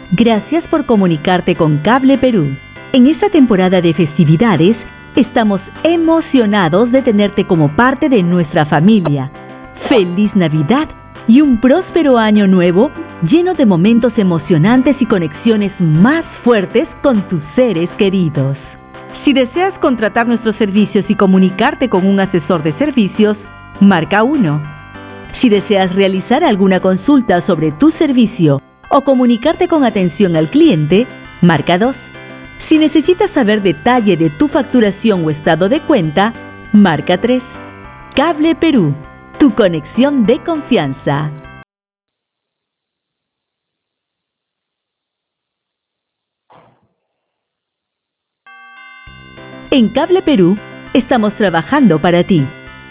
Gracias por comunicarte con Cable Perú. En esta temporada de festividades, estamos emocionados de tenerte como parte de nuestra familia. ¡Feliz Navidad y un próspero año nuevo lleno de momentos emocionantes y conexiones más fuertes con tus seres queridos! Si deseas contratar nuestros servicios y comunicarte con un asesor de servicios, marca 1. Si deseas realizar alguna consulta sobre tu servicio o comunicarte con atención al cliente, marca 2. Si necesitas saber detalle de tu facturación o estado de cuenta, marca 3. Cable Perú, tu conexión de confianza. En Cable Perú, estamos trabajando para ti.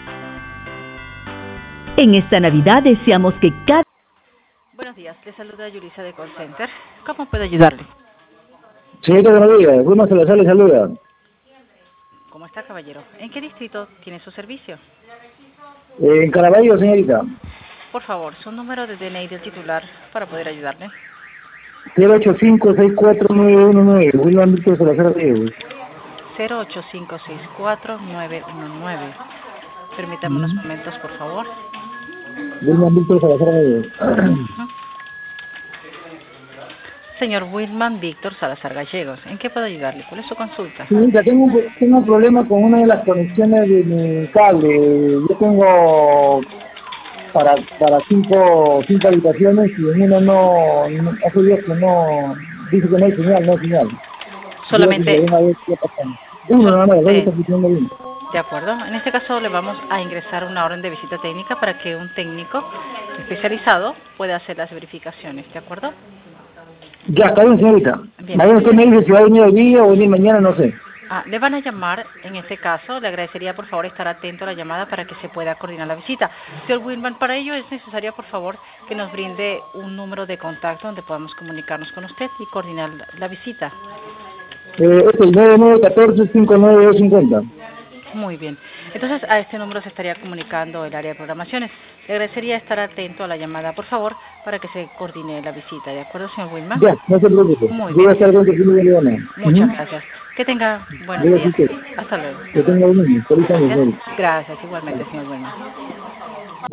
En esta Navidad deseamos que cada... Buenos días, le saluda Yulisa de Call Center. ¿Cómo puedo ayudarle? Señorita, buenos días. Wilma Salazar le saluda. ¿Cómo está, caballero? ¿En qué distrito tiene su servicio? En Caraballo, señorita. Por favor, su número de DNI del titular para poder ayudarle. 085-64919. Wilma Víctor Salazar Diego. 08564-919. Permítame unos momentos, por favor. Wilma Víctor Salazar Diego. Señor Wilman Víctor Salazar Gallegos, ¿en qué puedo ayudarle? ¿Cuál es su consulta? Señorita, tengo un problema con una de las conexiones de mi cable. Yo tengo para cinco habitaciones y en una no hace días que no, dice que no hay señal, no hay señal. Solamente... Uno nada más, está funcionando bien. De acuerdo. En este caso le vamos a ingresar una orden de visita técnica para que un técnico especializado pueda hacer las verificaciones, ¿de acuerdo? Ya, está bien, señorita. Bien. Mañana usted me dice si va a venir hoy día o venir mañana, no sé. Le van a llamar, en este caso, le agradecería por favor estar atento a la llamada para que se pueda coordinar la visita. Señor Wilman, para ello es necesario por favor que nos brinde un número de contacto donde podamos comunicarnos con usted y coordinar la visita. Es el 9914-59250. Muy bien. Entonces, a este número se estaría comunicando el área de programaciones. Le agradecería estar atento a la llamada, por favor, para que se coordine la visita. ¿De acuerdo, señor Wilman? Ya, no se preocupe. Muy Yo voy a estar bien. dentro de la mañana. Muchas gracias. Que tenga buenos días. Hasta luego. Que tenga un feliz año. Gracias, igualmente, señor Wilman.